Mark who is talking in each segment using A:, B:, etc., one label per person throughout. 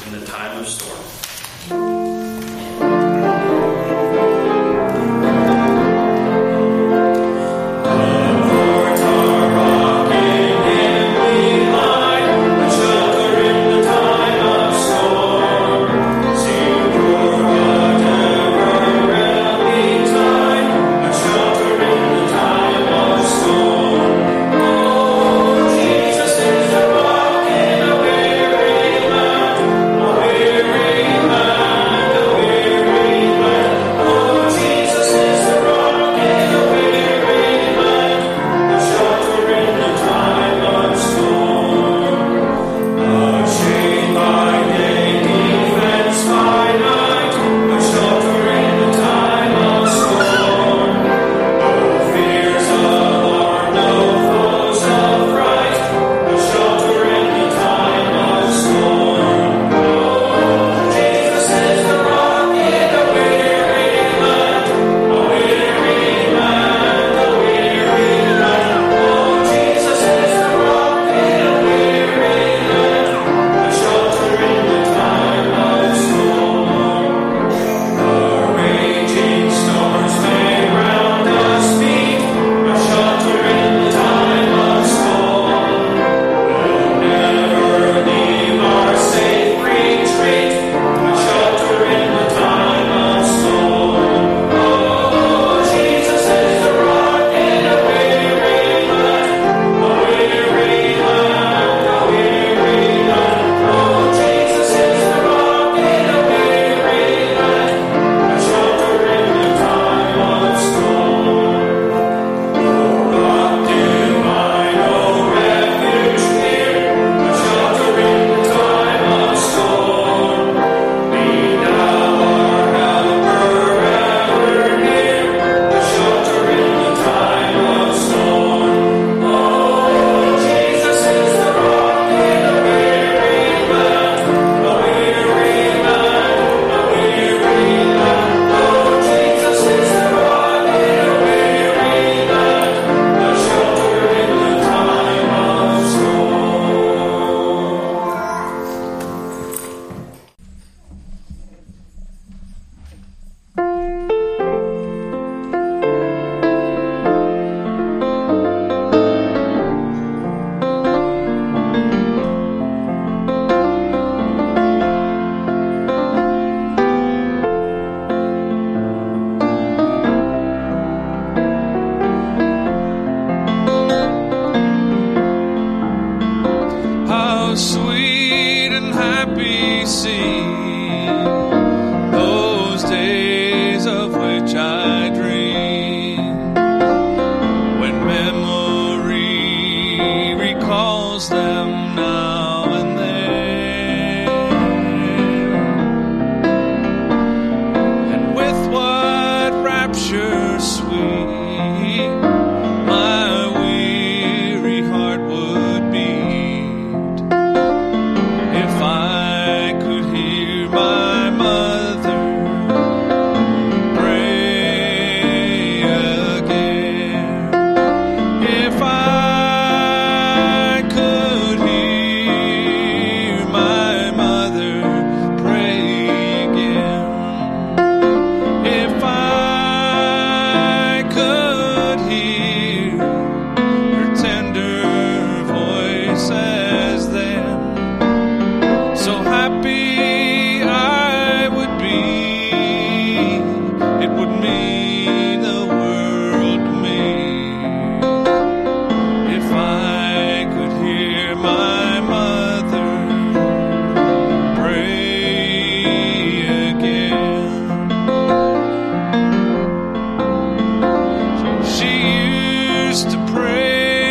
A: in the time of storm.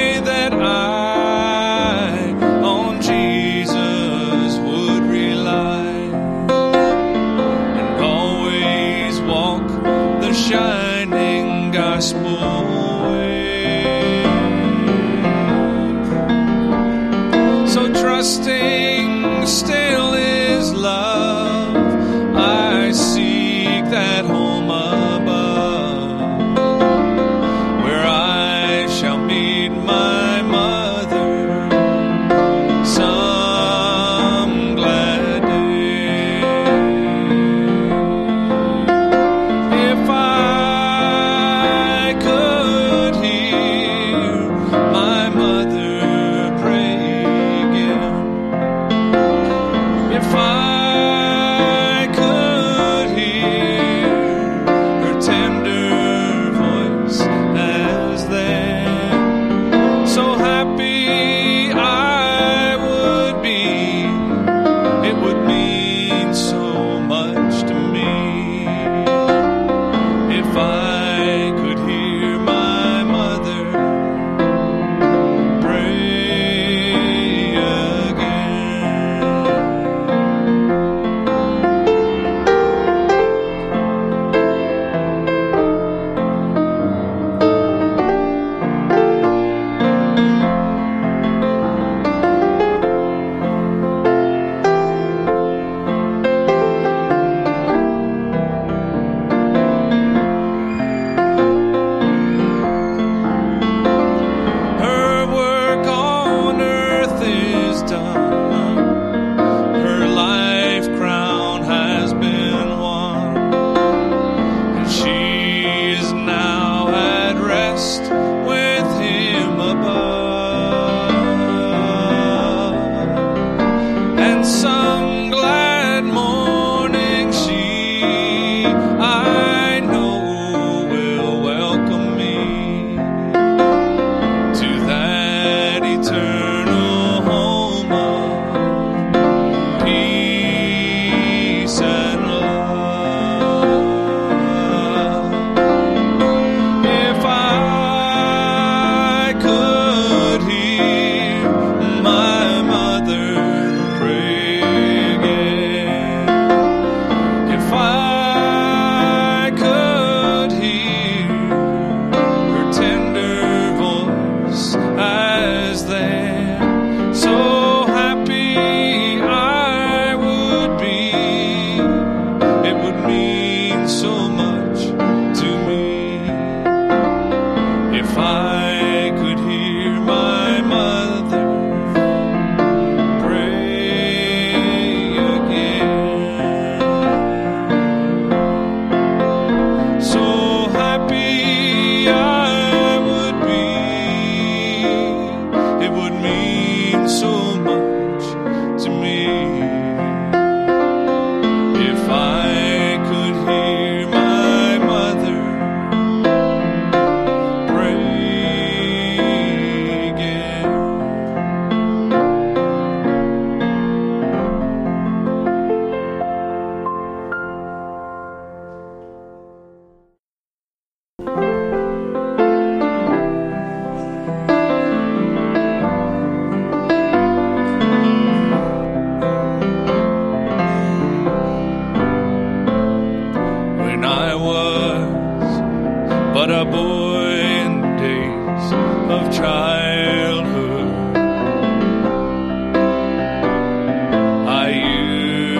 B: I on Jesus would rely.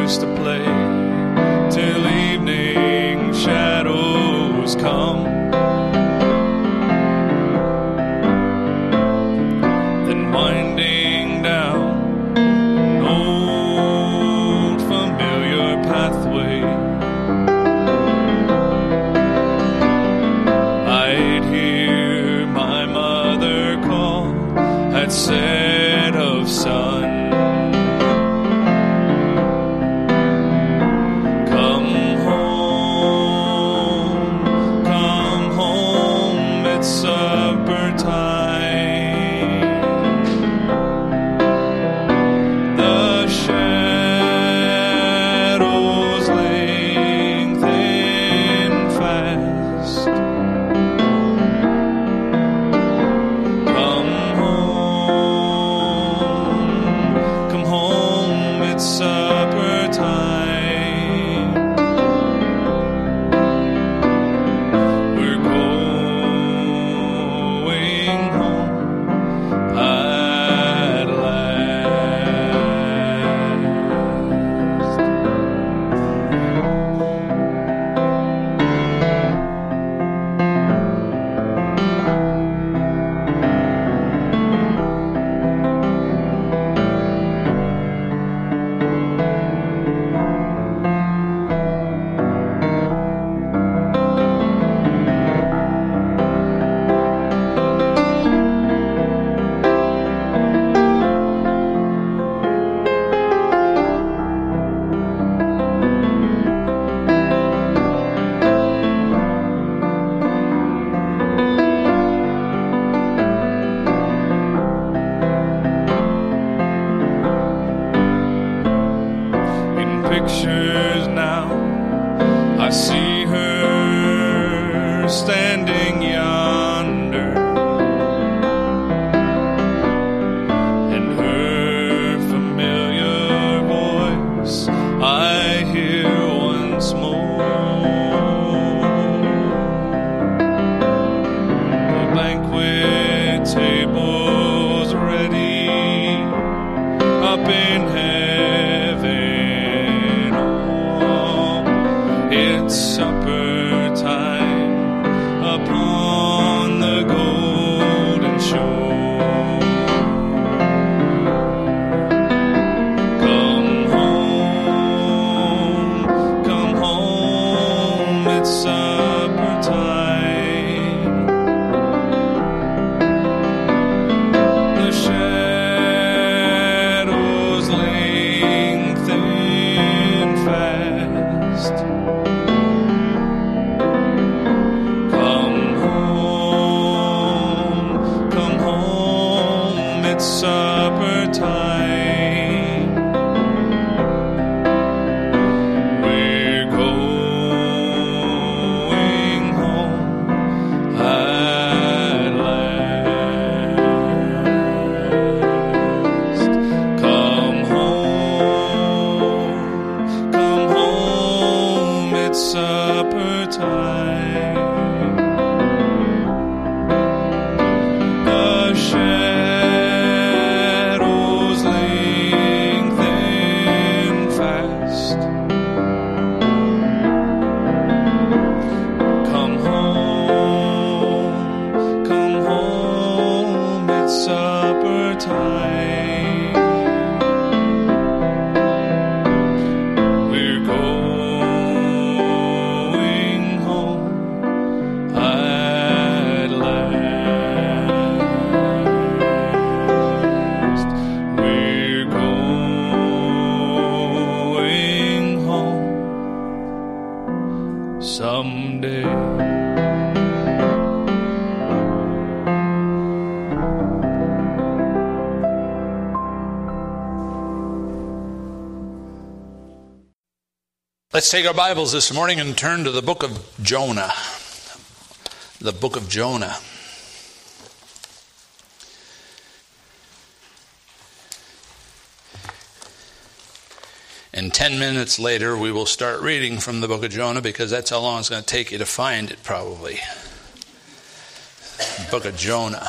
A: used to play till evening shadows come. Then winding down an old familiar pathway, I'd hear my mother call at set of sun. Pictures now, I see her standing yonder, and her familiar voice I hear once more. The banquet table's ready up in heaven. It's supper time upon the golden shore. Come home, it's supper time. The shadows lengthen fast. Supper time. We're going home at last. Come home, it's supper time. The supper time. We're going home at last. We're going home someday.
B: Let's take our Bibles this morning and turn to the book of Jonah. The book of Jonah. And 10 minutes later, we will start reading from the book of Jonah, because that's how long it's going to take you to find it, probably. Book of Jonah.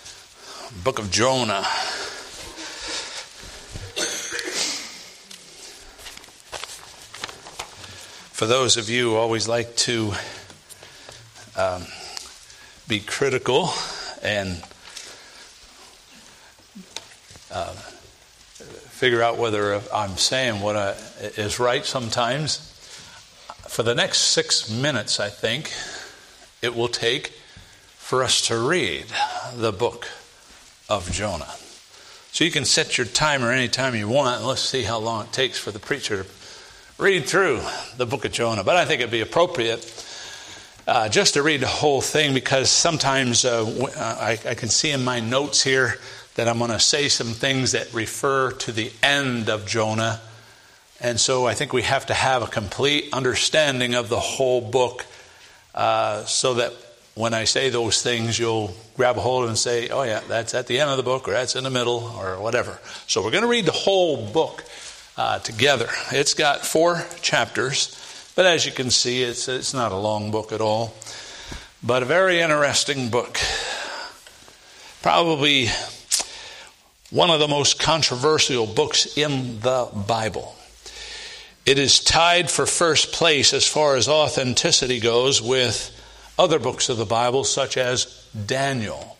B: Book of Jonah. For those of you who always like to be critical and figure out whether I'm saying what is right sometimes, for the next 6 minutes, I think, it will take for us to read the book of Jonah. So you can set your timer anytime you want, and let's see how long it takes for the preacher to read through the book of Jonah. But I think it'd be appropriate just to read the whole thing, because sometimes I can see in my notes here that I'm going to say some things that refer to the end of Jonah. And so I think we have to have a complete understanding of the whole book so that when I say those things, you'll grab a hold of it and say, oh yeah, that's at the end of the book, or that's in the middle, or whatever. So we're going to read the whole book together. It's got 4 chapters, but as you can see, it's not a long book at all, but a very interesting book. Probably one of the most controversial books in the Bible. It is tied for first place as far as authenticity goes with other books of the Bible, such as Daniel.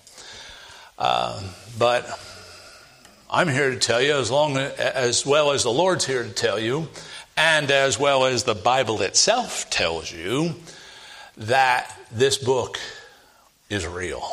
B: But I'm here to tell you, as well as the Lord's here to tell you, and as well as the Bible itself tells you, that this book is real.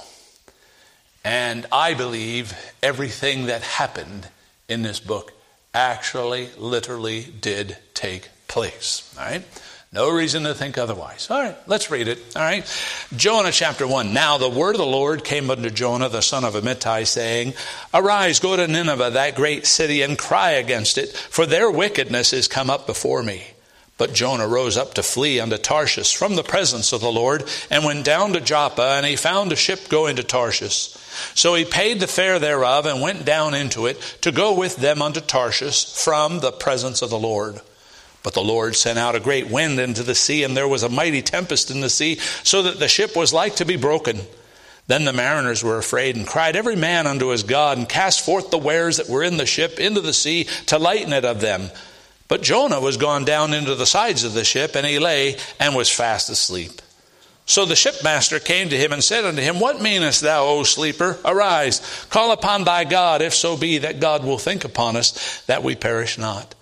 B: And I believe everything that happened in this book actually, literally did take place. All right? No reason to think otherwise. All right, let's read it. All right. Jonah chapter 1. Now the word of the Lord came unto Jonah, the son of Amittai, saying, Arise, go to Nineveh, that great city, and cry against it, for their wickedness is come up before me. But Jonah rose up to flee unto Tarshish from the presence of the Lord, and went down to Joppa, and he found a ship going to Tarshish. So he paid the fare thereof, and went down into it, to go with them unto Tarshish from the presence of the Lord. But the Lord sent out a great wind into the sea, and there was a mighty tempest in the sea, so that the ship was like to be broken. Then the mariners were afraid, and cried every man unto his God, and cast forth the wares that were in the ship into the sea, to lighten it of them. But Jonah was gone down into the sides of the ship, and he lay, and was fast asleep. So the shipmaster came to him, and said unto him, What meanest thou, O sleeper? Arise, call upon thy God, if so be that God will think upon us, that we perish not.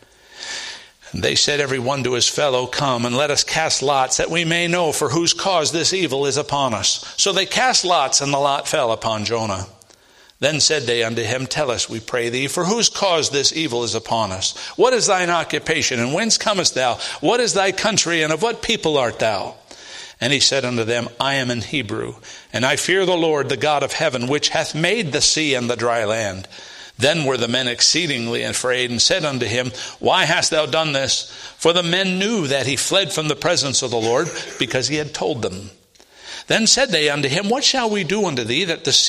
B: And they said every one to his fellow, Come, and let us cast lots, that we may know for whose cause this evil is upon us. So they cast lots, and the lot fell upon Jonah. Then said they unto him, Tell us, we pray thee, for whose cause this evil is upon us? What is thine occupation, and whence comest thou? What is thy country, and of what people art thou? And he said unto them, I am an Hebrew, and I fear the Lord, the God of heaven, which hath made the sea and the dry land. Then were the men exceedingly afraid, and said unto him, Why hast thou done this? For the men knew that he fled from the presence of the Lord, because he had told them. Then said they unto him, What shall we do unto thee, that the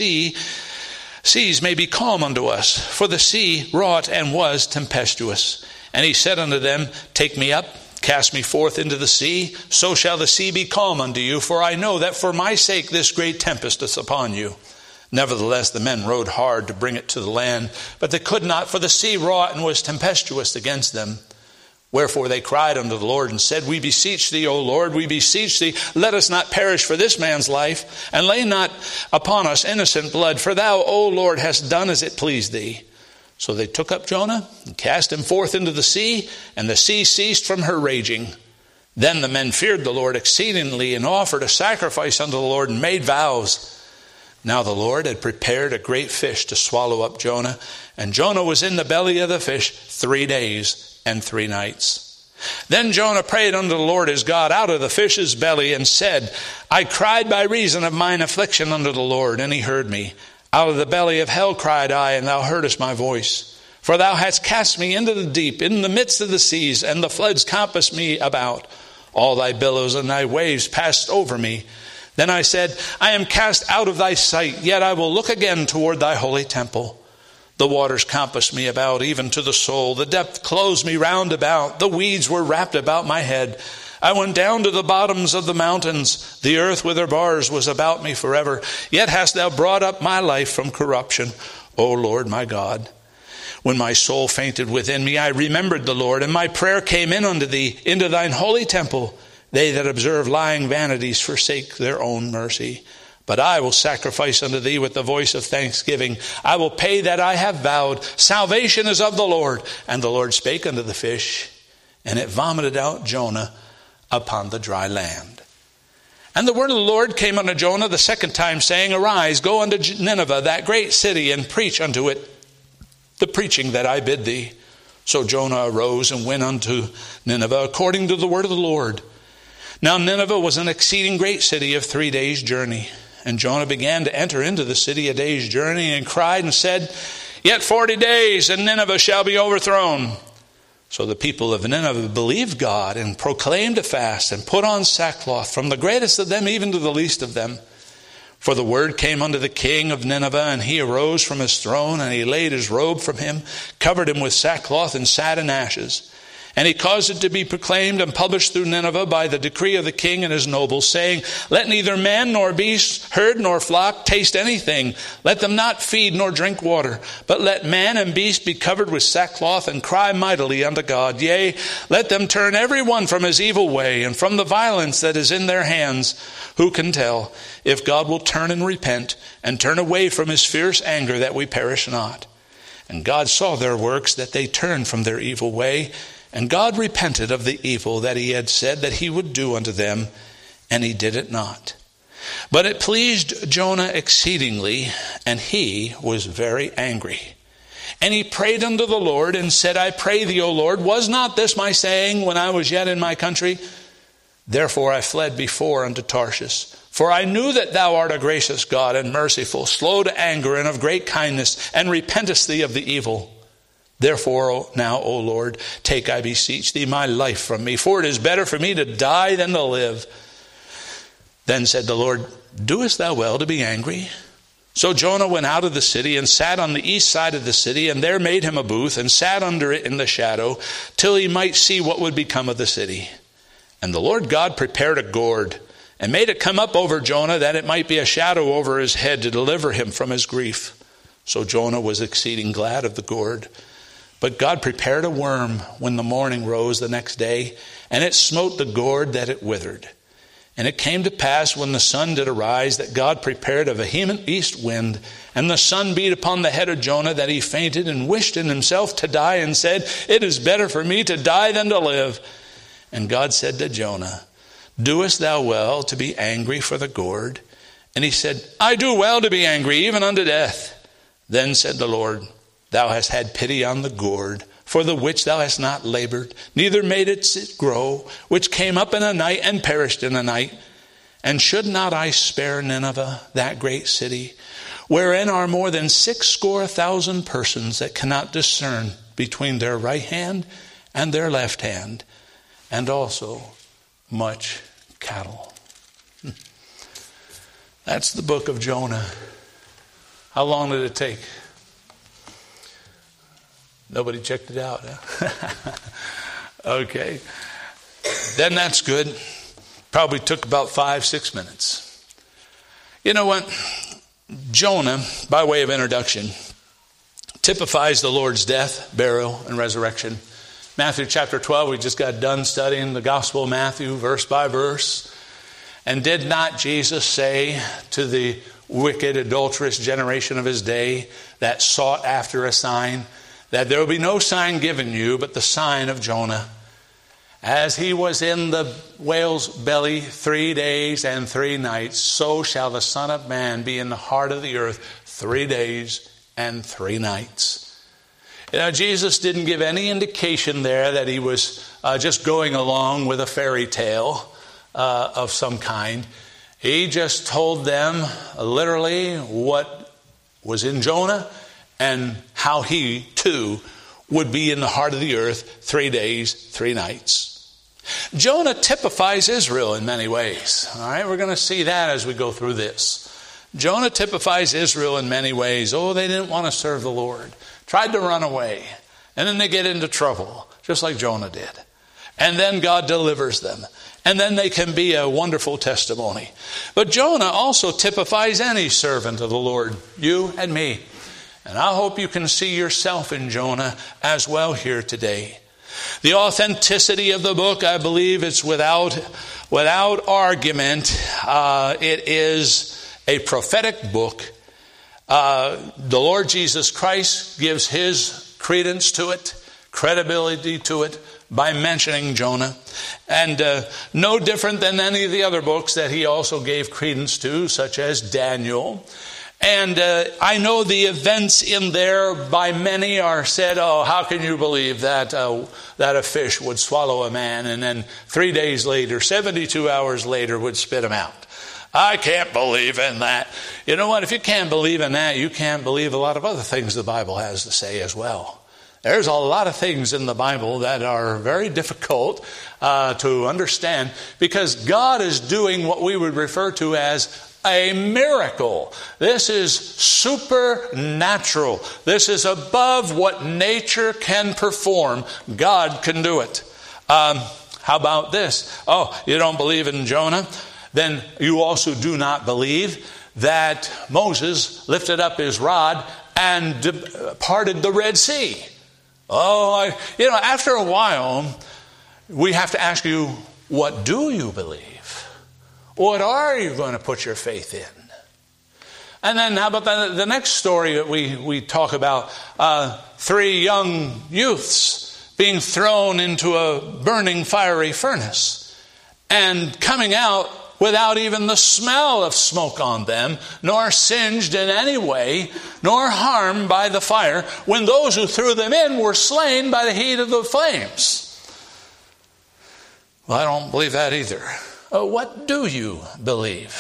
B: seas may be calm unto us? For the sea wrought and was tempestuous. And he said unto them, Take me up, cast me forth into the sea, so shall the sea be calm unto you, for I know that for my sake this great tempest is upon you. Nevertheless, the men rowed hard to bring it to the land, but they could not, for the sea wrought and was tempestuous against them. Wherefore they cried unto the Lord, and said, We beseech thee, O Lord, we beseech thee, let us not perish for this man's life, and lay not upon us innocent blood, for thou, O Lord, hast done as it pleased thee. So they took up Jonah, and cast him forth into the sea, and the sea ceased from her raging. Then the men feared the Lord exceedingly, and offered a sacrifice unto the Lord, and made vows. Now the Lord had prepared a great fish to swallow up Jonah, and Jonah was in the belly of the fish 3 days and 3 nights. Then Jonah prayed unto the Lord his God out of the fish's belly, and said, I cried by reason of mine affliction unto the Lord, and he heard me. Out of the belly of hell cried I, and thou heardest my voice. For thou hast cast me into the deep, in the midst of the seas, and the floods compassed me about. All thy billows and thy waves passed over me. Then I said, I am cast out of thy sight, yet I will look again toward thy holy temple. The waters compassed me about, even to the soul. The depth closed me round about. The weeds were wrapped about my head. I went down to the bottoms of the mountains. The earth with her bars was about me forever. Yet hast thou brought up my life from corruption, O Lord my God. When my soul fainted within me, I remembered the Lord, and my prayer came in unto thee, into thine holy temple. They that observe lying vanities forsake their own mercy. But I will sacrifice unto thee with the voice of thanksgiving. I will pay that I have vowed. Salvation is of the Lord. And the Lord spake unto the fish, and it vomited out Jonah upon the dry land. And the word of the Lord came unto Jonah the second time, saying, Arise, go unto Nineveh, that great city, and preach unto it the preaching that I bid thee. So Jonah arose and went unto Nineveh according to the word of the Lord. Now Nineveh was an exceeding great city of 3 days' journey. And Jonah began to enter into the city a day's journey, and cried and said, Yet 40 days, and Nineveh shall be overthrown. So the people of Nineveh believed God, and proclaimed a fast, and put on sackcloth, from the greatest of them even to the least of them. For the word came unto the king of Nineveh, and he arose from his throne, and he laid his robe from him, covered him with sackcloth, and sat in ashes. And he caused it to be proclaimed and published through Nineveh by the decree of the king and his nobles, saying, Let neither man nor beast, herd nor flock taste anything. Let them not feed nor drink water. But let man and beast be covered with sackcloth, and cry mightily unto God. Yea, let them turn every one from his evil way, and from the violence that is in their hands. Who can tell if God will turn and repent, and turn away from his fierce anger, that we perish not? And God saw their works, that they turned from their evil way. And God repented of the evil that he had said that he would do unto them, and he did it not. But it pleased Jonah exceedingly, and he was very angry. And he prayed unto the Lord, and said, I pray thee, O Lord, was not this my saying when I was yet in my country? Therefore I fled before unto Tarshish. For I knew that thou art a gracious God, and merciful, slow to anger, and of great kindness, and repentest thee of the evil. Therefore now, O Lord, take, I beseech thee, my life from me, for it is better for me to die than to live. Then said the Lord, Doest thou well to be angry? So Jonah went out of the city, and sat on the east side of the city, and there made him a booth, and sat under it in the shadow, till he might see what would become of the city. And the Lord God prepared a gourd, and made it come up over Jonah, that it might be a shadow over his head, to deliver him from his grief. So Jonah was exceeding glad of the gourd. But God prepared a worm when the morning rose the next day, and it smote the gourd that it withered. And it came to pass, when the sun did arise, that God prepared a vehement east wind, and the sun beat upon the head of Jonah, that he fainted, and wished in himself to die, and said, It is better for me to die than to live. And God said to Jonah, Doest thou well to be angry for the gourd? And he said, I do well to be angry, even unto death. Then said the Lord, Thou hast had pity on the gourd, for the which thou hast not labored, neither made it grow, which came up in a night and perished in a night. And should not I spare Nineveh, that great city, wherein are more than 60,000 persons that cannot discern between their right hand and their left hand, and also much cattle? That's the book of Jonah. How long did it take? Nobody checked it out, huh? Okay. Then that's good. Probably took about 5-6 minutes. You know what? Jonah, by way of introduction, typifies the Lord's death, burial, and resurrection. Matthew chapter 12, we just got done studying the Gospel of Matthew, verse by verse. And did not Jesus say to the wicked, adulterous generation of his day that sought after a sign, that there will be no sign given you but the sign of Jonah? As he was in the whale's belly 3 days and 3 nights, so shall the Son of Man be in the heart of the earth 3 days and 3 nights. You know, Jesus didn't give any indication there that he was just going along with a fairy tale of some kind. He just told them literally what was in Jonah, and how he, too, would be in the heart of the earth 3 days, 3 nights. Jonah typifies Israel in many ways. All right, we're going to see that as we go through this. Jonah typifies Israel in many ways. Oh, they didn't want to serve the Lord. Tried to run away. And then they get into trouble, just like Jonah did. And then God delivers them. And then they can be a wonderful testimony. But Jonah also typifies any servant of the Lord, you and me. And I hope you can see yourself in Jonah as well here today. The authenticity of the book, I believe it's without argument. It is a prophetic book. The Lord Jesus Christ gives his credence to it, credibility to it, by mentioning Jonah. And no different than any of the other books that he also gave credence to, such as Daniel. And I know the events in there by many are said, oh, how can you believe that a fish would swallow a man and then 3 days later, 72 hours later, would spit him out? I can't believe in that. You know what? If you can't believe in that, you can't believe a lot of other things the Bible has to say as well. There's a lot of things in the Bible that are very difficult to understand because God is doing what we would refer to as a miracle. This is supernatural. This is above what nature can perform. God can do it. How about this? Oh, you don't believe in Jonah? Then you also do not believe that Moses lifted up his rod and parted the Red Sea. Oh, after a while, we have to ask you, what do you believe? What are you going to put your faith in? And then how about the next story that we talk about? 3 young youths being thrown into a burning fiery furnace and coming out without even the smell of smoke on them, nor singed in any way, nor harmed by the fire, when those who threw them in were slain by the heat of the flames. Well, I don't believe that either. What do you believe?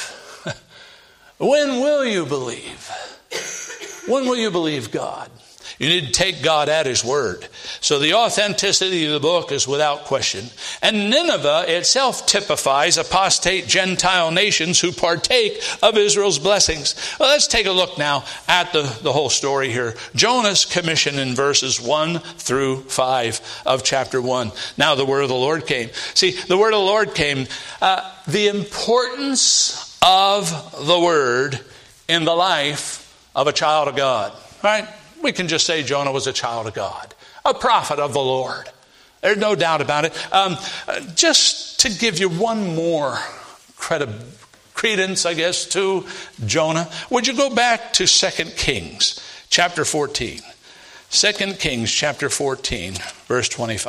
B: When will you believe? When will you believe God? You need to take God at his word. So the authenticity of the book is without question. And Nineveh itself typifies apostate Gentile nations who partake of Israel's blessings. Well, let's take a look now at the whole story here. Jonah's commission in verses 1 through 5 of chapter 1. Now the word of the Lord came. See, the word of the Lord came. The importance of the word in the life of a child of God. Right? We can just say Jonah was a child of God, a prophet of the Lord. There's no doubt about it. Just to give you one more credence, I guess, to Jonah, would you go back to 2 Kings chapter 14? 2 Kings chapter 14, verse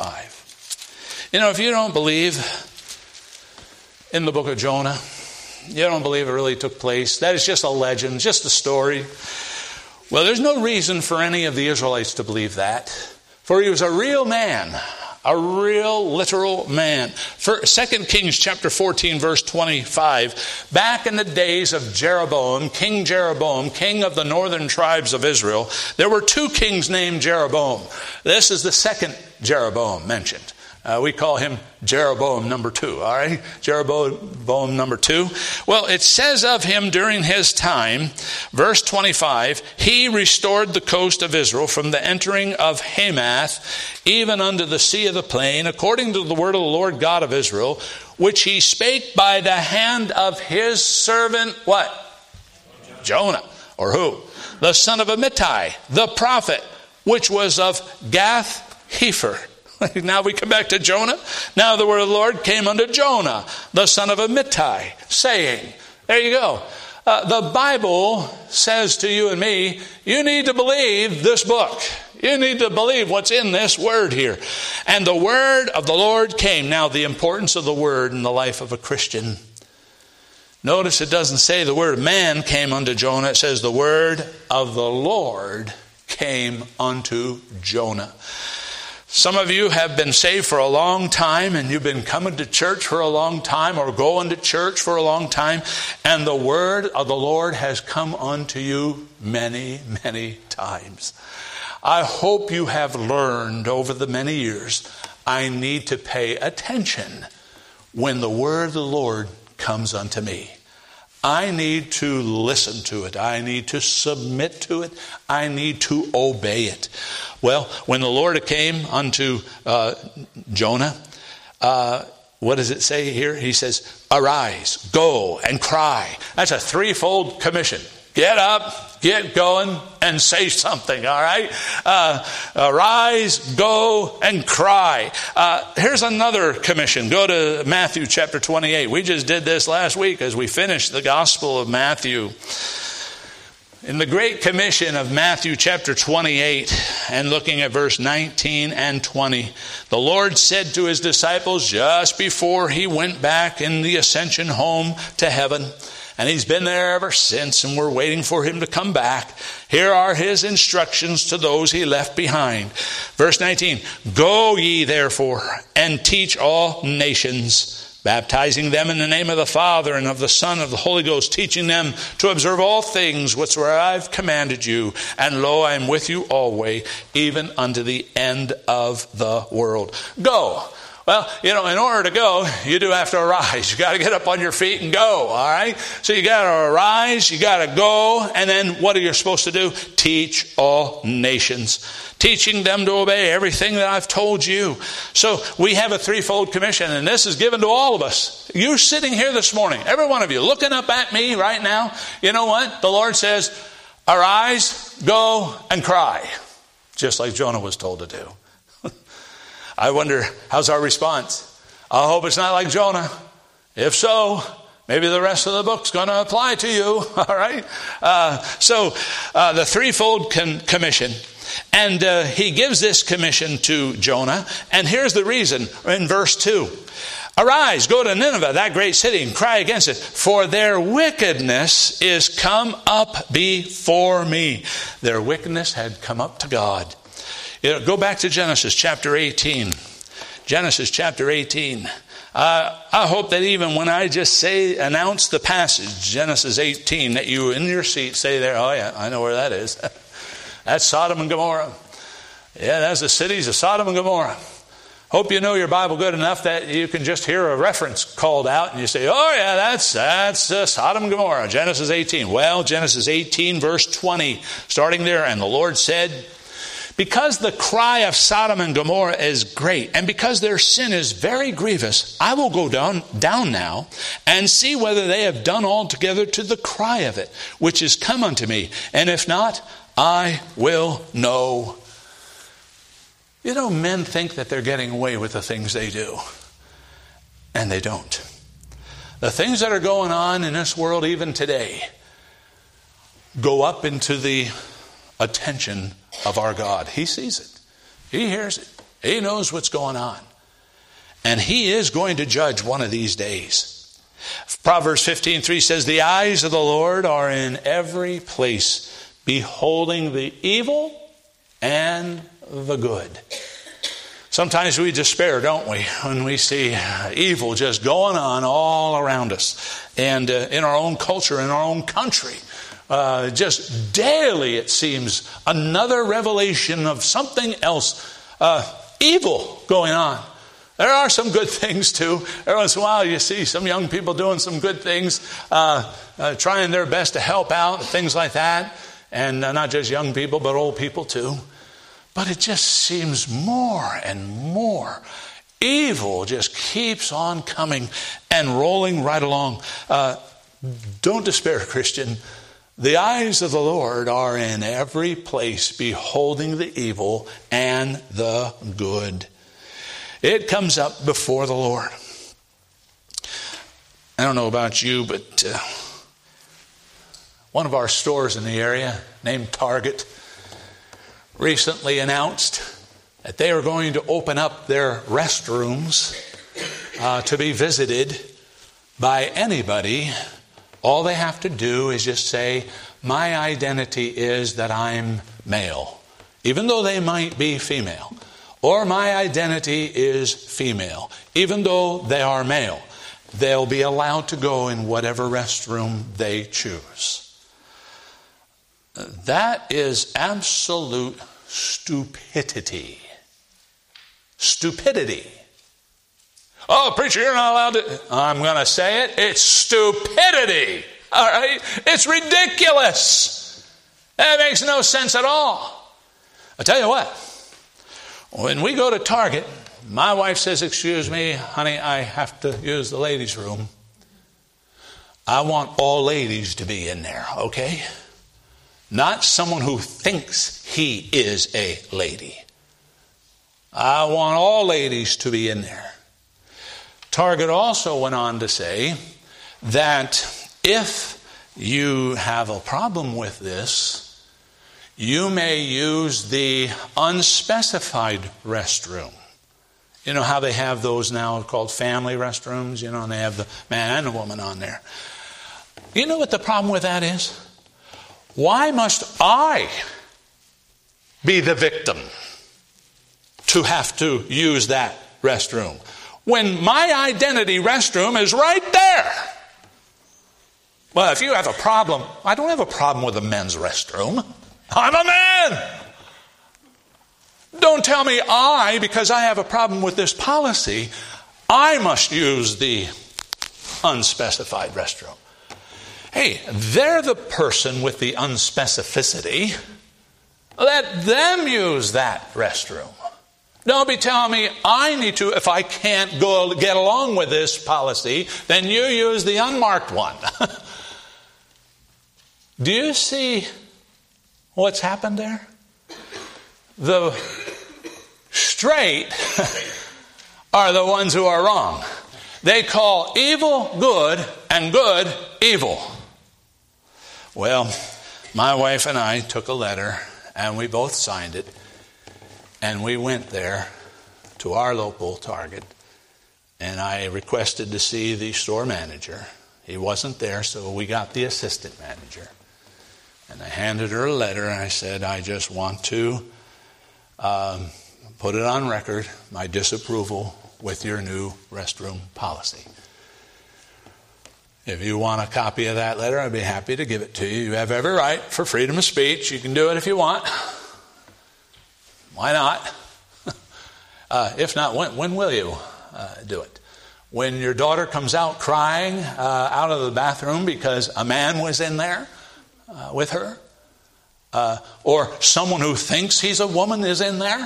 B: 25. If you don't believe in the book of Jonah, you don't believe it really took place, that is just a legend, just a story. Well, there's no reason for any of the Israelites to believe that. For he was a real man, a real literal man. 2 Kings chapter 14, verse 25. Back in the days of Jeroboam, king of the northern tribes of Israel, there were 2 kings named Jeroboam. This is the second Jeroboam mentioned. We call him Jeroboam number 2, all right? Jeroboam number 2. Well, it says of him during his time, verse 25, he restored the coast of Israel from the entering of Hamath, even unto the sea of the plain, according to the word of the Lord God of Israel, which he spake by the hand of his servant, what? Jonah. Or who? The son of Amittai, the prophet, which was of Gath-hepher. Now we come back to Jonah. Now the word of the Lord came unto Jonah, the son of Amittai, saying, there you go. The Bible says to you and me, you need to believe this book. You need to believe what's in this word here. And the word of the Lord came. Now the importance of the word in the life of a Christian. Notice it doesn't say the word of man came unto Jonah. It says the word of the Lord came unto Jonah. Some of you have been saved for a long time and you've been coming to church for a long time or going to church for a long time, and the word of the Lord has come unto you many, many times. I hope you have learned over the many years, I need to pay attention when the word of the Lord comes unto me. I need to listen to it. I need to submit to it. I need to obey it. Well, when the Lord came unto Jonah, what does it say here? He says, arise, go and cry. That's a threefold commission. Get up, Get going and say something, all right? Arise, go, and cry. Here's another commission. Go to Matthew chapter 28. We just did this last week as we finished the Gospel of Matthew. In the Great Commission of Matthew chapter 28 and looking at verse 19 and 20, the Lord said to his disciples just before he went back in the ascension home to heaven, and he's been there ever since, and we're waiting for him to come back. Here are his instructions to those he left behind. Verse 19, go ye therefore and teach all nations, baptizing them in the name of the Father and of the Son and of the Holy Ghost, teaching them to observe all things whatsoever I've commanded you. And lo, I am with you always, even unto the end of the world. Go. Well, in order to go, you do have to arise. You got to get up on your feet and go, all right? So you got to arise, you got to go, and then what are you supposed to do? Teach all nations, teaching them to obey everything that I've told you. So we have a threefold commission, and this is given to all of us. You're sitting here this morning, every one of you, looking up at me right now. You know what? The Lord says, arise, go, and cry, just like Jonah was told to do. I wonder, how's our response? I hope it's not like Jonah. If so, maybe the rest of the book's going to apply to you. All right? So the threefold commission. And he gives this commission to Jonah. And here's the reason in verse 2. Arise, go to Nineveh, that great city, and cry against it, for their wickedness is come up before me. Their wickedness had come up to God. Go back to Genesis chapter 18. Genesis chapter 18. I hope that even when I just announce the passage, Genesis 18, that you in your seat say there, oh yeah, I know where that is. That's Sodom and Gomorrah. Yeah, that's the cities of Sodom and Gomorrah. Hope you know your Bible good enough that you can just hear a reference called out and you say, oh yeah, that's Sodom and Gomorrah, Genesis 18. Well, Genesis 18 verse 20, starting there, and the Lord said, because the cry of Sodom and Gomorrah is great, and because their sin is very grievous, I will go down now and see whether they have done altogether to the cry of it, which is come unto me. And if not, I will know. You know, men think that they're getting away with the things they do, and they don't. The things that are going on in this world even today go up into the attention of our God. He sees it. He hears it. He knows what's going on. And he is going to judge one of these days. Proverbs 15:3 says, the eyes of the Lord are in every place, beholding the evil and the good. Sometimes we despair, don't we, when we see evil just going on all around us and in our own culture, in our own country. Just daily, it seems, another revelation of something else, evil going on. There are some good things too. Every once in a while you see some young people doing some good things, trying their best to help out, things like that. And not just young people, but old people too. But it just seems more and more. Evil just keeps on coming and rolling right along. Don't despair, Christian. The eyes of the Lord are in every place, beholding the evil and the good. It comes up before the Lord. I don't know about you, but one of our stores in the area, named Target, recently announced that they are going to open up their restrooms to be visited by anybody. All they have to do is just say, my identity is that I'm male, even though they might be female. Or my identity is female, even though they are male. They'll be allowed to go in whatever restroom they choose. That is absolute stupidity. Stupidity. Oh, preacher, you're not allowed to. I'm going to say it. It's stupidity. All right? It's ridiculous. That makes no sense at all. I'll tell you what. When we go to Target, my wife says, excuse me, honey, I have to use the ladies' room. I want all ladies to be in there, okay? not someone who thinks he is a lady. I want all ladies to be in there. Target also went on to say that if you have a problem with this, you may use the unspecified restroom. You know how they have those now called family restrooms, and they have the man and the woman on there. You know what the problem with that is? Why must I be the victim to have to use that restroom when my identity restroom is right there? Well, if you have a problem, I don't have a problem with the men's restroom. I'm a man. Don't tell me because I have a problem with this policy, I must use the unspecified restroom. Hey, they're the person with the unspecificity. Let them use that restroom. Don't be telling me I need to, if I can't get along with this policy, then you use the unmarked one. Do you see what's happened there? The straight are the ones who are wrong. They call evil good and good evil. Well, my wife and I took a letter and we both signed it, and we went there to our local Target, and I requested to see the store manager. He wasn't there, so we got the assistant manager. And I handed her a letter, and I said, I just want to put it on record, my disapproval with your new restroom policy. If you want a copy of that letter, I'd be happy to give it to you. You have every right for freedom of speech. You can do it if you want. Why not? If not, when will you do it? When your daughter comes out crying out of the bathroom because a man was in there with her? Or someone who thinks he's a woman is in there?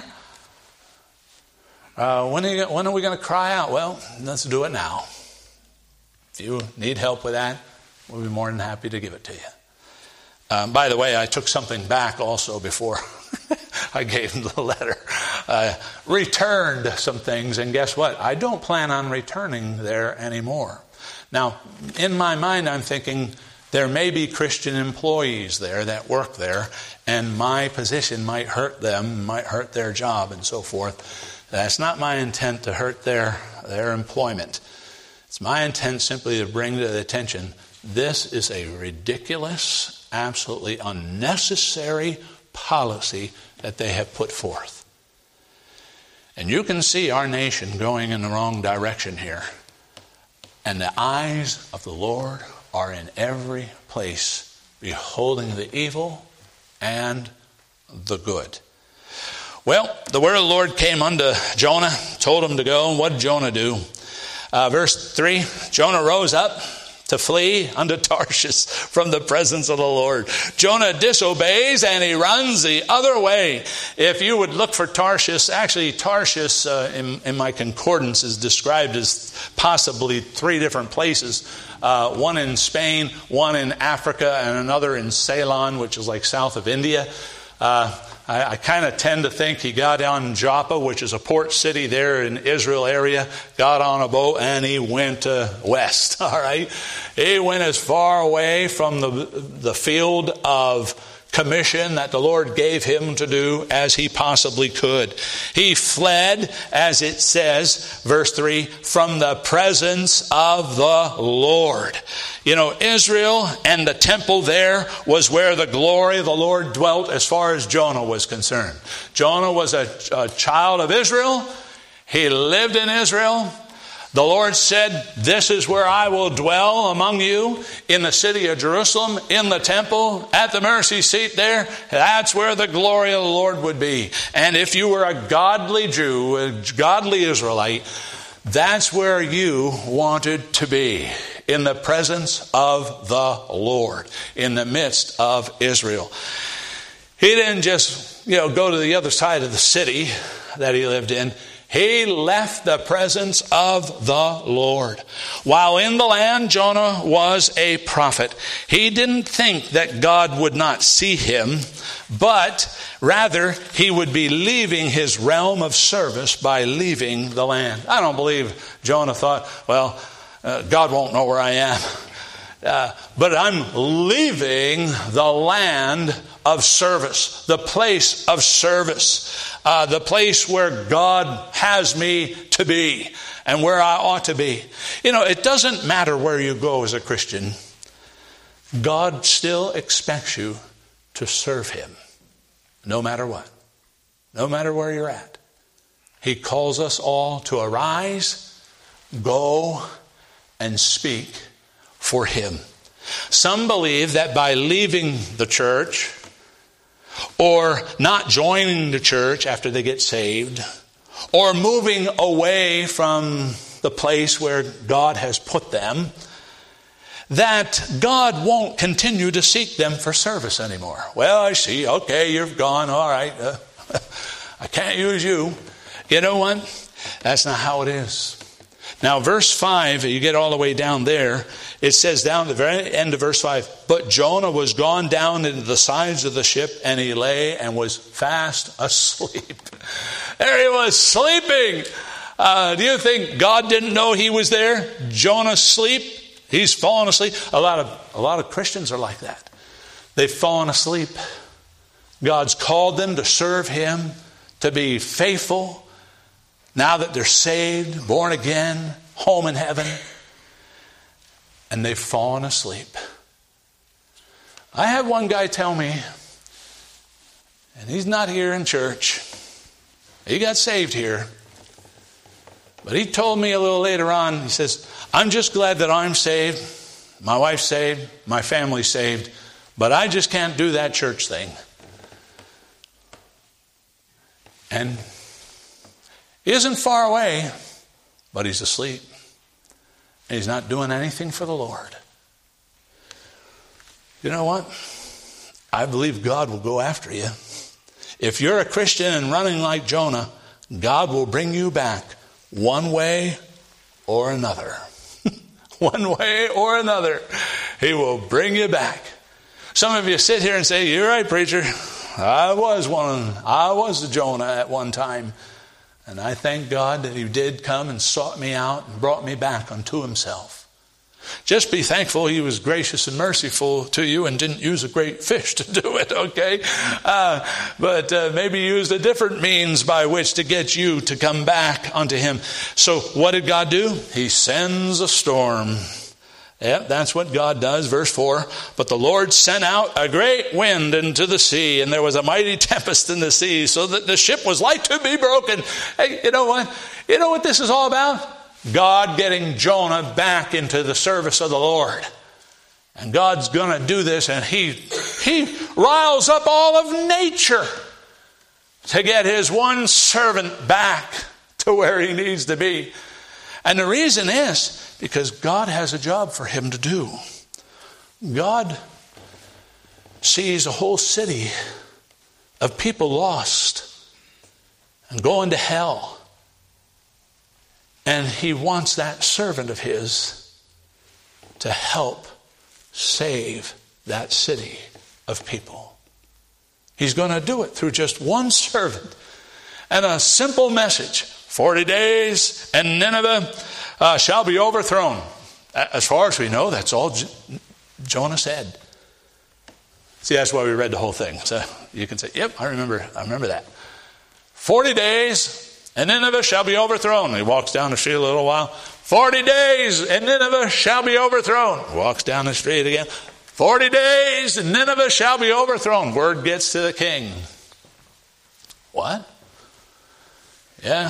B: When are we going to cry out? Well, let's do it now. If you need help with that, we'll be more than happy to give it to you. By the way, I took something back also before I gave him the letter. Returned some things, and guess what? I don't plan on returning there anymore. Now, in my mind, I'm thinking there may be Christian employees there that work there, and my position might hurt them, might hurt their job, and so forth. That's not my intent to hurt their employment. It's my intent simply to bring to the attention, this is a ridiculous, absolutely unnecessary policy that they have put forth. And you can see our nation going in the wrong direction here. And the eyes of the Lord are in every place, beholding the evil and the good. Well, the word of the Lord came unto Jonah, told him to go. And what did Jonah do? Verse 3, Jonah rose up to flee unto Tarshish from the presence of the Lord. Jonah disobeys and he runs the other way. If you would look for Tarshish, actually Tarshish in my concordance is described as possibly 3 different places. One in Spain, one in Africa, and another in Ceylon, which is like south of India. I kind of tend to think he got on Joppa, which is a port city there in Israel area, got on a boat, and he went west, all right? He went as far away from the field of commission that the Lord gave him to do as he possibly could. He fled, as it says, verse 3, from the presence of the Lord. You know, Israel and the temple there was where the glory of the Lord dwelt as far as Jonah was concerned. Jonah was a child of Israel. He lived in Israel. The Lord said, this is where I will dwell among you, in the city of Jerusalem, in the temple, at the mercy seat there. That's where the glory of the Lord would be. And if you were a godly Jew, a godly Israelite, that's where you wanted to be, in the presence of the Lord, in the midst of Israel. He didn't just, go to the other side of the city that he lived in. He left the presence of the Lord. While in the land, Jonah was a prophet. He didn't think that God would not see him, but rather he would be leaving his realm of service by leaving the land. I don't believe Jonah thought, well, God won't know where I am. But I'm leaving the land of service, the place of service, the place where God has me to be and where I ought to be. You know, it doesn't matter where you go as a Christian. God still expects you to serve him, no matter what, no matter where you're at. He calls us all to arise, go, and speak for him. Some believe that by leaving the church or not joining the church after they get saved or moving away from the place where God has put them, that God won't continue to seek them for service anymore. Well, I see. Okay, you've gone. All right. I can't use you. You know what? That's not how it is. Now, verse 5, you get all the way down there, it says down at the very end of verse 5, but Jonah was gone down into the sides of the ship, and he lay and was fast asleep. There he was, sleeping. Do you think God didn't know he was there? Jonah's asleep. He's fallen asleep. A lot of Christians are like that. They've fallen asleep. God's called them to serve him, to be faithful. Now that they're saved, born again, home in heaven, and they've fallen asleep. I had one guy tell me, and he's not here in church. He got saved here. But he told me a little later on, he says, I'm just glad that I'm saved, my wife's saved, my family's saved, but I just can't do that church thing. And he isn't far away, but he's asleep. And he's not doing anything for the Lord. You know what? I believe God will go after you. If you're a Christian and running like Jonah, God will bring you back one way or another. One way or another. He will bring you back. Some of you sit here and say, you're right, preacher. I was the Jonah at one time. And I thank God that he did come and sought me out and brought me back unto himself. Just be thankful he was gracious and merciful to you and didn't use a great fish to do it, okay? But maybe used a different means by which to get you to come back unto him. So what did God do? He sends a storm. Yep, that's what God does. Verse 4, but the Lord sent out a great wind into the sea, and there was a mighty tempest in the sea, so that the ship was like to be broken. Hey, you know what? You know what this is all about? God getting Jonah back into the service of the Lord. And God's going to do this, and he riles up all of nature to get his one servant back to where he needs to be. And the reason is because God has a job for him to do. God sees a whole city of people lost and going to hell. And he wants that servant of his to help save that city of people. He's going to do it through just one servant and a simple message. 40 days and Nineveh shall be overthrown. As far as we know, that's all Jonah said. See, that's why we read the whole thing. So you can say, yep, I remember that. 40 days and Nineveh shall be overthrown. He walks down the street a little while. 40 days and Nineveh shall be overthrown. Walks down the street again. 40 days and Nineveh shall be overthrown. Word gets to the king. What? Yeah.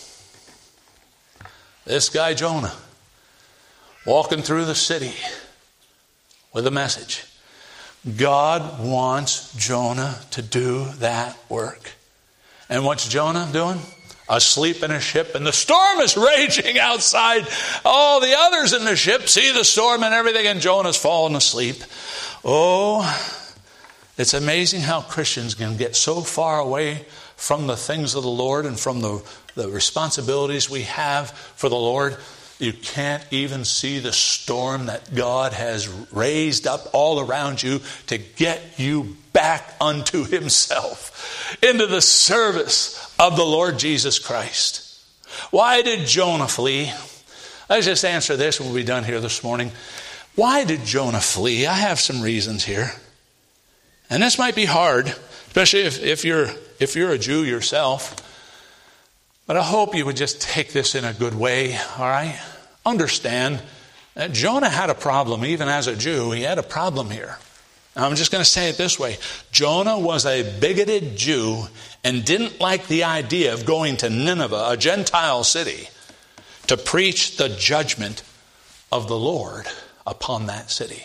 B: This guy Jonah walking through the city with a message. God wants Jonah to do that work. And what's Jonah doing? Asleep in a ship, and the storm is raging outside. All the others in the ship see the storm and everything, and Jonah's fallen asleep. Oh, it's amazing how Christians can get so far away from the things of the Lord and from the responsibilities we have for the Lord, you can't even see the storm that God has raised up all around you to get you back unto himself, into the service of the Lord Jesus Christ. Why did Jonah flee? Let's just answer this and we'll be done here this morning. Why did Jonah flee? I have some reasons here. And this might be hard, especially if you're a Jew yourself. But I hope you would just take this in a good way, all right? Understand that Jonah had a problem. Even as a Jew, he had a problem here. Now, I'm just going to say it this way. Jonah was a bigoted Jew and didn't like the idea of going to Nineveh, a Gentile city, to preach the judgment of the Lord upon that city.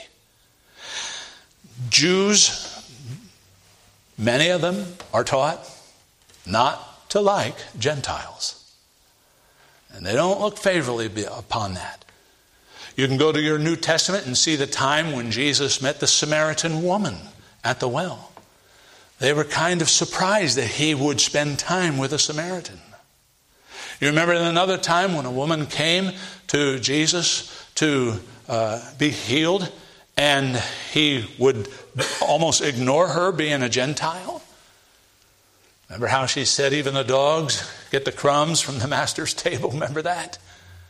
B: Jews, many of them are taught not to like Gentiles. And they don't look favorably upon that. You can go to your New Testament and see the time when Jesus met the Samaritan woman at the well. They were kind of surprised that he would spend time with a Samaritan. You remember another time when a woman came to Jesus to be healed, and he would almost ignore her being a Gentile? Remember how she said even the dogs get the crumbs from the master's table? Remember that?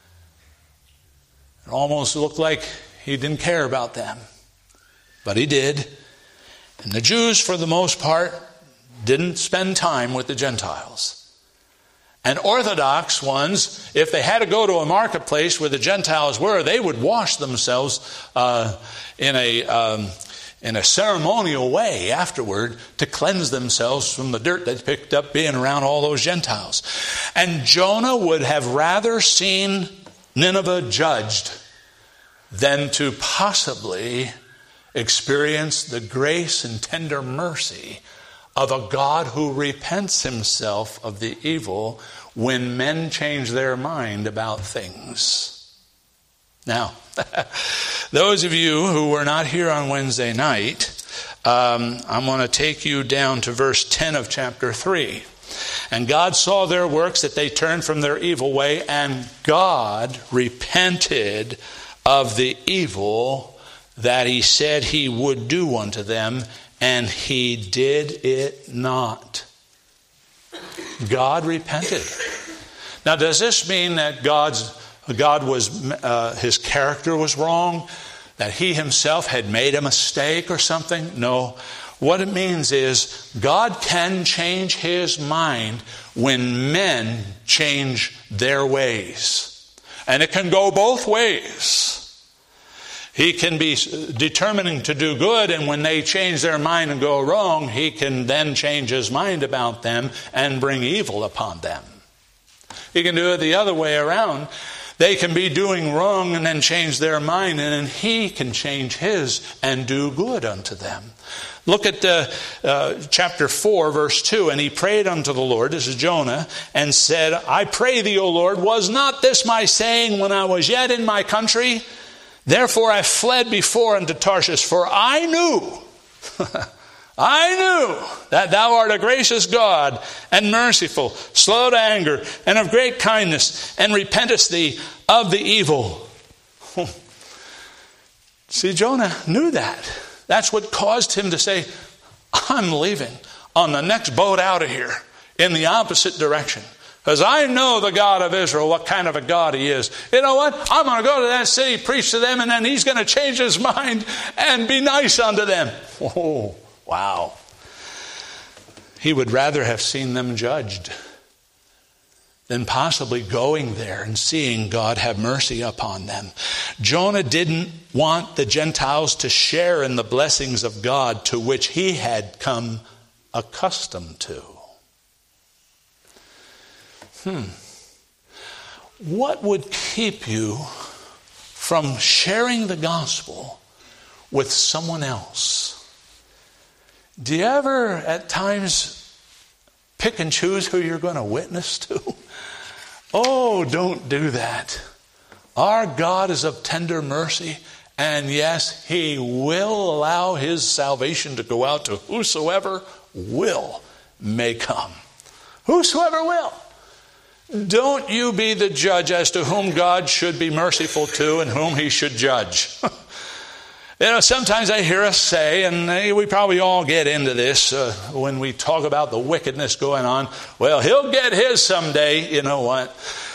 B: It almost looked like he didn't care about them. But he did. And the Jews, for the most part, didn't spend time with the Gentiles. And Orthodox ones, if they had to go to a marketplace where the Gentiles were, they would wash themselves in a ceremonial way afterward to cleanse themselves from the dirt they picked up being around all those Gentiles. And Jonah would have rather seen Nineveh judged than to possibly experience the grace and tender mercy of a God who repents himself of the evil when men change their mind about things. Now, those of you who were not here on Wednesday night, I'm going to take you down to verse 10 of chapter 3. And God saw their works, that they turned from their evil way, and God repented of the evil that he said he would do unto them, and he did it not. God repented. Now, does this mean that his character was wrong? That he himself had made a mistake or something? No. What it means is God can change his mind when men change their ways. And it can go both ways. He can be determining to do good, and when they change their mind and go wrong, he can then change his mind about them and bring evil upon them. He can do it the other way around. They can be doing wrong and then change their mind, and then he can change his and do good unto them. Look at chapter 4, verse 2. And he prayed unto the Lord, this is Jonah, and said, I pray thee, O Lord, was not this my saying when I was yet in my country? Therefore I fled before unto Tarshish, for I knew that thou art a gracious God and merciful, slow to anger, and of great kindness, and repentest thee of the evil. See, Jonah knew that. That's what caused him to say, I'm leaving on the next boat out of here in the opposite direction. Because I know the God of Israel, what kind of a God he is. You know what? I'm going to go to that city, preach to them, and then he's going to change his mind and be nice unto them. Oh, wow. He would rather have seen them judged than possibly going there and seeing God have mercy upon them. Jonah didn't want the Gentiles to share in the blessings of God to which he had come accustomed to. What would keep you from sharing the gospel with someone else? Do you ever at times pick and choose who you're going to witness to? Oh, don't do that. Our God is of tender mercy, and yes, he will allow his salvation to go out to whosoever may come. Whosoever will. Don't you be the judge as to whom God should be merciful to and whom he should judge. Sometimes I hear us say, and we probably all get into this when we talk about the wickedness going on, well, he'll get his someday. You know what?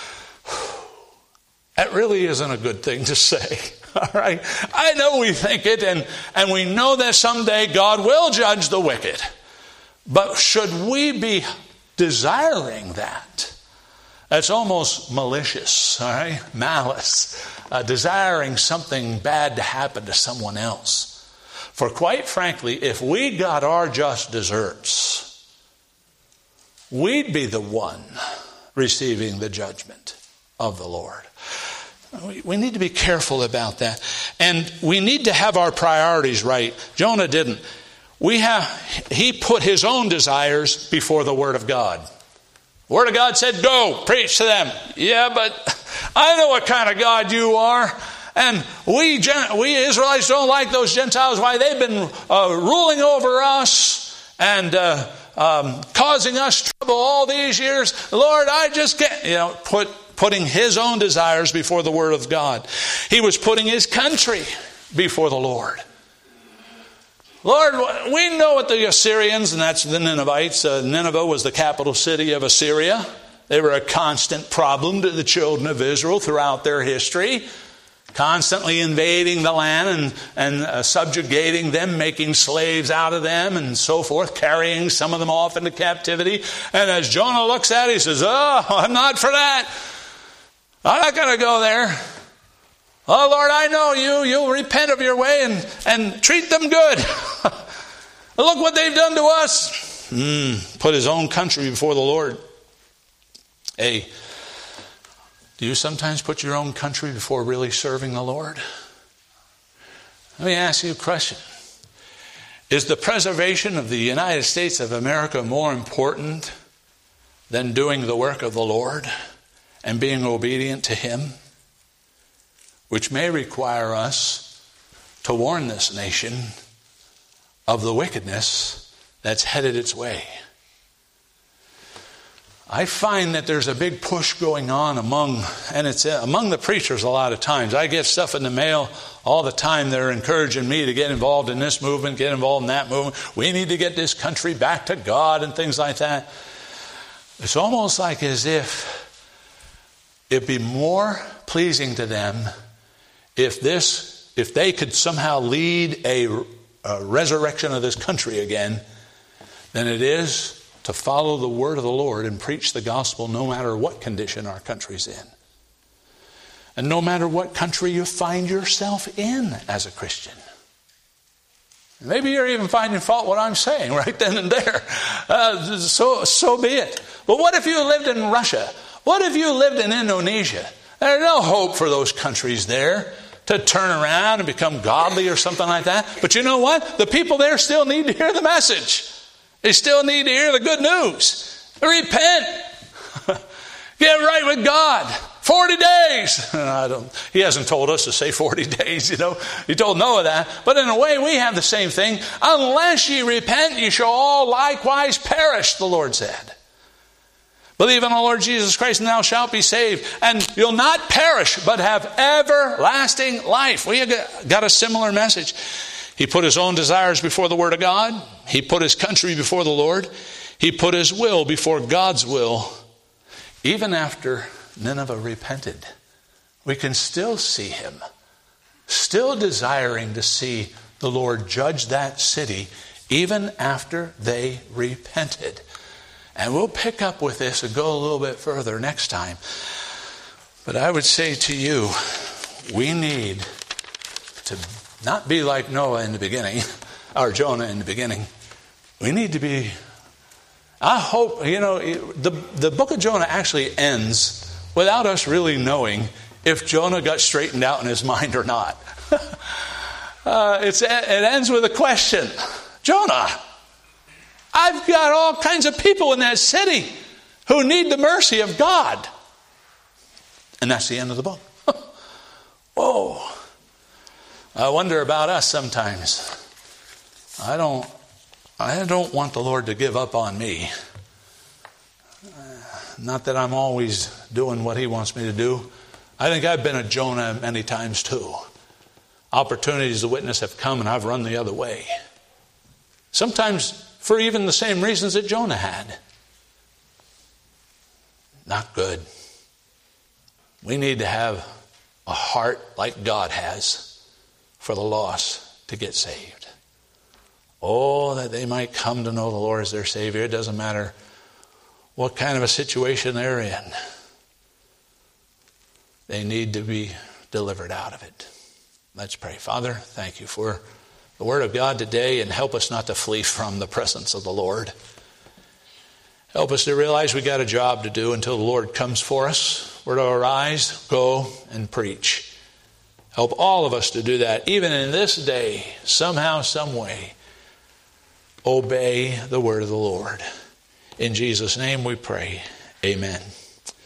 B: That really isn't a good thing to say. All right? I know we think it, and we know that someday God will judge the wicked. But should we be desiring that? That's almost malicious, all right? Malice. Desiring something bad to happen to someone else. For quite frankly, if we got our just deserts, we'd be the one receiving the judgment of the Lord. We need to be careful about that. And we need to have our priorities right. Jonah didn't. He put his own desires before the Word of God. The Word of God said, go, preach to them. Yeah, but I know what kind of God you are. And we Israelites don't like those Gentiles. Why? They've been ruling over us and causing us trouble all these years. Lord, I just can't, putting his own desires before the Word of God. He was putting his country before the Lord. Lord, we know what the Assyrians, and that's the Ninevites. Nineveh was the capital city of Assyria. They were a constant problem to the children of Israel throughout their history, constantly invading the land and subjugating them, making slaves out of them and so forth, carrying some of them off into captivity. And as Jonah looks at it, he says, I'm not for that. I'm not going to go there. Oh, Lord, I know you. You'll repent of your way and treat them good. Look what they've done to us. Put his own country before the Lord. Hey, do you sometimes put your own country before really serving the Lord? Let me ask you a question. Is the preservation of the United States of America more important than doing the work of the Lord and being obedient to him? Which may require us to warn this nation of the wickedness that's headed its way. I find that there's a big push going on among the preachers a lot of times. I get stuff in the mail all the time. They're encouraging me to get involved in this movement, get involved in that movement. We need to get this country back to God and things like that. It's almost like as if it'd be more pleasing to them if they could somehow lead a resurrection of this country again than it is to follow the word of the Lord and preach the gospel no matter what condition our country's in. And no matter what country you find yourself in as a Christian. Maybe you're even finding fault what I'm saying right then and there. So be it. But what if you lived in Russia? What if you lived in Indonesia? There's no hope for those countries there to turn around and become godly or something like that. But you know what? The people there still need to hear the message. They still need to hear the good news. Repent. Get right with God. 40 days. He hasn't told us to say 40 days, He told Noah that. But in a way, we have the same thing. Unless ye repent, ye shall all likewise perish, the Lord said. Believe on the Lord Jesus Christ and thou shalt be saved. And you'll not perish, but have everlasting life. We got a similar message. He put his own desires before the Word of God. He put his country before the Lord. He put his will before God's will. Even after Nineveh repented, we can still see him, still desiring to see the Lord judge that city even after they repented. And we'll pick up with this and go a little bit further next time. But I would say to you, we need to not be like Noah in the beginning, or Jonah in the beginning. We need to be, I hope, the book of Jonah actually ends without us really knowing if Jonah got straightened out in his mind or not. It ends with a question. Jonah, I've got all kinds of people in that city who need the mercy of God. And that's the end of the book. Whoa. I wonder about us sometimes. I don't want the Lord to give up on me. Not that I'm always doing what he wants me to do. I think I've been a Jonah many times too. Opportunities to witness have come and I've run the other way. Sometimes for even the same reasons that Jonah had. Not good. We need to have a heart like God has for the lost to get saved. Oh, that they might come to know the Lord as their Savior. It doesn't matter what kind of a situation they're in. They need to be delivered out of it. Let's pray. Father, thank you for the Word of God today, and help us not to flee from the presence of the Lord. Help us to realize we got a job to do until the Lord comes for us. We're to arise, go, and preach. Help all of us to do that, even in this day, somehow, some way. Obey the word of the Lord. In Jesus' name we pray. Amen.